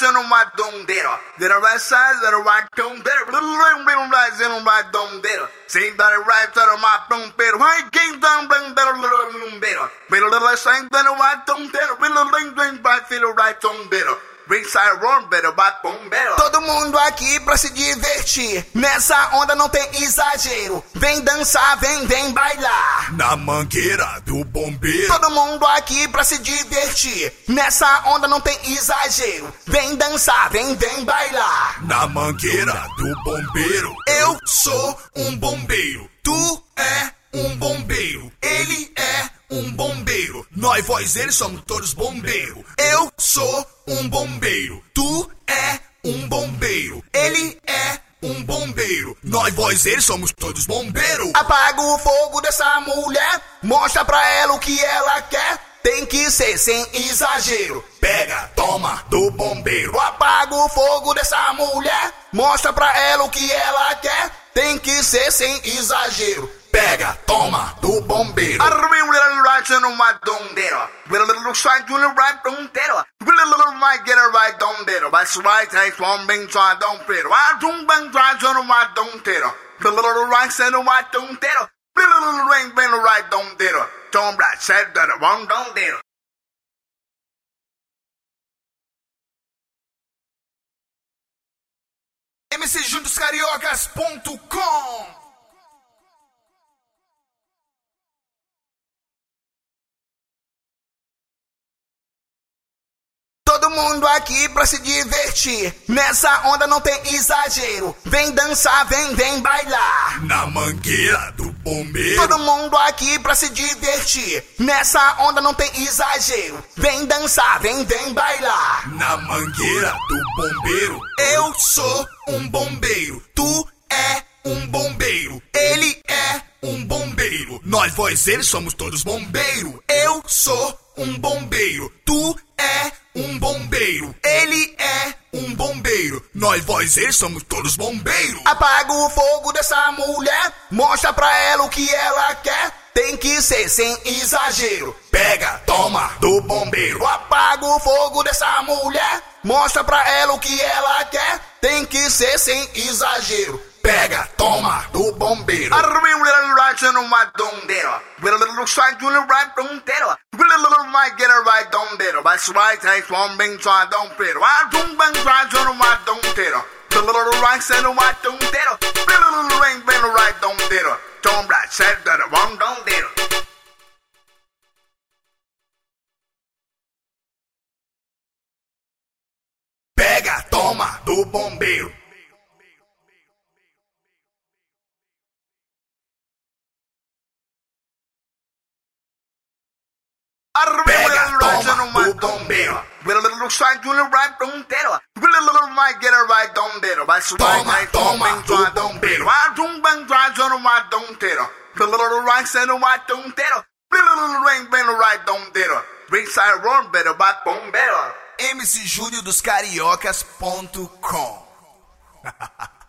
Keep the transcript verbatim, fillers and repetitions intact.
right on my dondero. Did a right side, did a right dondero. Little ring, little right, little right dondero. Same that a right side of my dondero. Why game down, bring better little dondero. Little little same that a right dondero. Little ring, ring, right, little right dondero. Todo mundo aqui pra se divertir. Nessa onda não tem exagero. Vem dançar, vem, vem bailar. Na mangueira do bombeiro. Todo mundo aqui pra se divertir. Nessa onda não tem exagero. Vem dançar, vem, vem bailar. Na mangueira do bombeiro. Eu sou um bombeiro. Tu é um bombeiro. Ele é um bombeiro. Nós, vós, eles somos todos bombeiros. Eu sou um bombeiro. Tu é um bombeiro. Ele é um bombeiro. Nós, vós, eles somos todos bombeiros. Apaga o fogo dessa mulher. Mostra pra ela o que ela quer. Tem que ser sem exagero. Pega, toma, do bombeiro. Apaga o fogo dessa mulher. Mostra pra ela o que ela quer. Tem que ser sem exagero. Pega, toma, do bombeiro. Arrumei um little right on my dondero. With a little side to the right dondero. With a little might get a right dondero. That's right, I one bang try don't pay. I don't bang try on my dondero. The little right side on my dondero. The little ring bang right dondero. Tom Black said that I won't dondero. M C Júnior dos Cariocas ponto com Todo mundo aqui pra se divertir. Nessa onda não tem exagero. Vem dançar, vem, vem bailar. Na mangueira do bombeiro. Todo mundo aqui pra se divertir. Nessa onda não tem exagero. Vem dançar, vem, vem bailar. Na mangueira do bombeiro. Eu sou um bombeiro. Tu é um bombeiro. Ele é um bombeiro. Nós, vós, eles somos todos bombeiros. Eu sou um bombeiro. Tu é um bombeiro. Ele é um bombeiro. Nós, vós, eles somos todos bombeiros. Apaga o fogo dessa mulher. Mostra pra ela o que ela quer. Tem que ser sem exagero. Pega, toma, do bombeiro. Apaga o fogo dessa mulher. Mostra pra ela o que ela quer. Tem que ser sem exagero. Pega, toma, do bombeiro. Arrumei um little right on my dondero. With a little side to the right dondero. With a little might get a right dondero. That's right, I one bang try don't pay. I don't bang try on my dondero. The little right side on my dondero. The little ring bang right dondero. Tom Black said that I won't dondero. Pega, toma, do bombeiro. Pega, toma, do bombeiro. With a little side to the right dondero. With a little might get a right dondero. That's right, I toma, do bombeiro. I don't bang try on my dondero. The little right side on my dondero. The little ring bang right dondero. Big side run better, but bombero. M C Júnior dos Cariocas ponto com